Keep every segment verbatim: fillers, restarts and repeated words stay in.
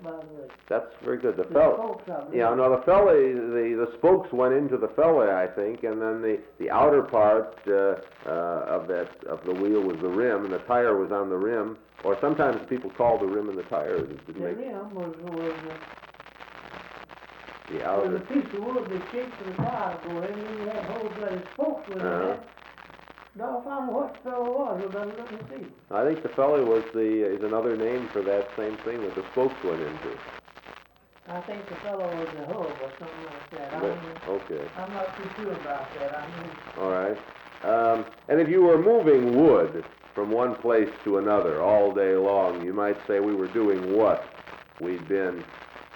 by the way. That's very good. The The fel- spokes, I believe. Yeah, no, the felly, the, the spokes went into the felly, I think, and then the, the outer part uh, uh, of that of the wheel was the rim, and the tire was on the rim. Or sometimes people call the rim and the tire. It didn't The make rim was, was, uh, the was outer. a piece of wood that shaped for the tire to go in, and then you had holes where the spokes were in Uh-huh. there. Now, if I know what the fellow was, we'll better look and see. I think the felly was the is another name for that same thing that the spokes went into. I think the fellow was a hub or something like that. I But- don't, okay. I'm not too sure about that. I mean, All right. Um, and if you were moving wood from one place to another all day long, you might say we were doing what? We'd been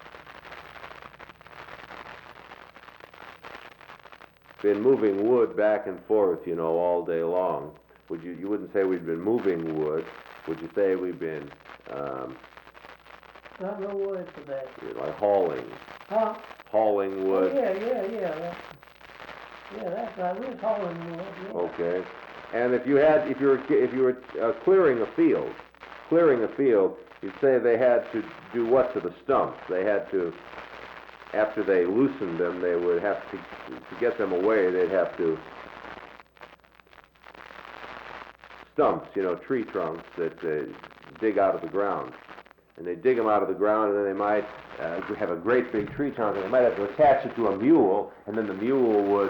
been moving wood back and forth, you know, all day long. Would you you wouldn't say we'd been moving wood? Would you say we've been um, not no word for that. like hauling, Huh? hauling Oh, wood? yeah, yeah, yeah. That, yeah, that's right. We was hauling wood. Yeah. Okay. And if you had, if you were, if you were uh, clearing a field, clearing a field, you'd say they had to do what to the stumps? They had to, after they loosened them, they would have to, to get them away, they'd have to, stumps, you know, tree trunks that they dig out of the ground. And they dig them out of the ground, and then they might uh, have a great big tree trunk, and they might have to attach it to a mule, and then the mule would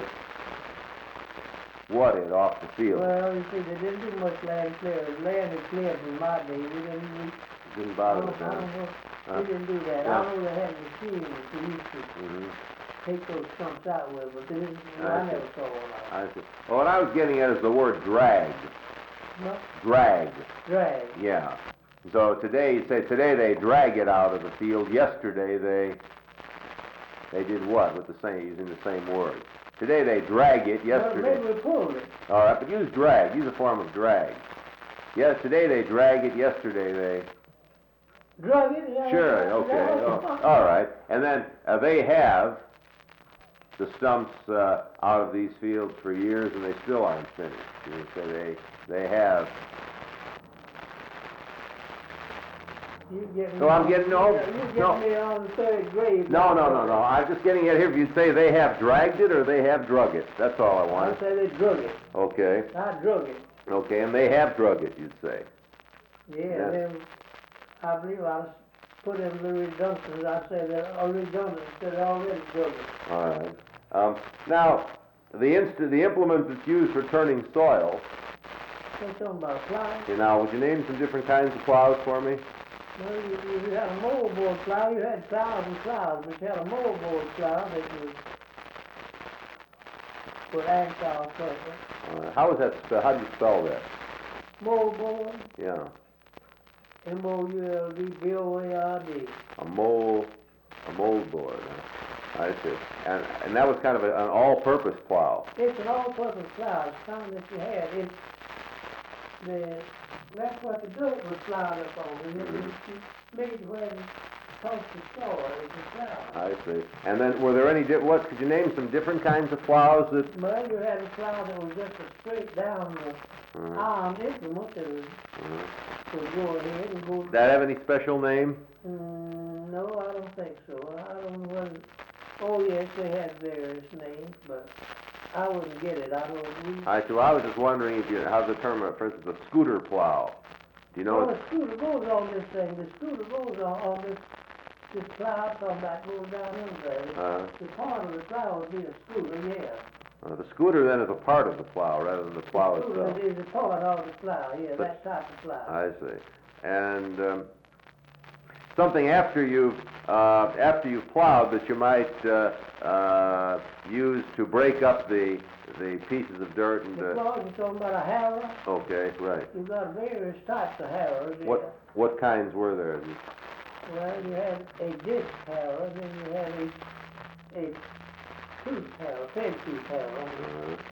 what it off the field. Well, you see, they didn't do much land clearing. Land is cleared in my day. We didn't, we, Didn't I bother don't, with I that. don't know. Huh? We didn't do that. Yeah. I know they had machines that used to Mm-hmm. take those stumps out with, but they didn't, I I see. never saw one of I see. Well, what I was getting at is the word drag. them. No, Drag. drag. Yeah. So today, you say today they drag it out of the field. Yesterday they they did what with the same using the same word. Today they drag it. Yesterday. Well, maybe we pulled it. All right, but use drag. Use a form of drag. Yes, today they drag it. Yesterday they. Drug it? Yeah, Sure. yeah, Okay. yeah. Oh, all right. And then uh, they have the stumps uh, out of these fields for years, and they still aren't finished. You say they they have. You get me So I'm on- getting no- yeah, You get no. me on the third grade. No, no, no, no. I'm just getting at here. If you'd say they have dragged it or they have drug it. That's all I I wanted. say they drug it. Okay. I drug it. Okay, and they have drug it, you'd say. Yeah, Yes. then I believe I s- put in the redundancies. I said that are redundant instead of already drug it. All right. Um, now, the inst- the implement that's used for turning soil. Say something about flying. Okay, now, would you name some different kinds of plows for me? Well, you, you had a moldboard plow. You had plows and plows, but you had a moldboard plow that was for agriculture purpose. Uh, how is that spelled? How do you spell that? Moldboard, Yeah. M O U L D B O A R D. A mold, a mold board. Huh? I see. And and that was kind of a, an all-purpose plow. It's an all-purpose plow. It's something that you had. It's the that's what the dirt was plowed up on, and it was made where it touched the soil as a plow. I see. And then, were there any? Di- what? Could you name some different kinds of plows that? Well, you had a plow that was just a straight down the Uh, arm implement that was, uh, would go ahead and go. that have any special name? Mm, no, I don't think so. I don't know whether. Oh yes, they had various names, but I wouldn't get it. I don't. We, I so I was just wondering if you how the term, uh, for instance, a scooter plow. Do you know? well, what- the scooter goes on this thing. The scooter goes on, on this this plow come back goes down in there. Uh, The part of the plow would be a scooter, yeah. uh, the scooter then is a part of the plow rather than the plow The scooter itself. is a part of the plow, yeah, But- that type of plow. I see. And um, something after you've uh, after you've plowed that you might uh, uh, use to break up the the pieces of dirt and. The Uh, plow, you're talking about a harrow. okay, right. You've got various types of harrows. Yeah. What what kinds were there? Well, you had a disc harrow, then you had a a tooth harrow, peg tooth harrow. Uh,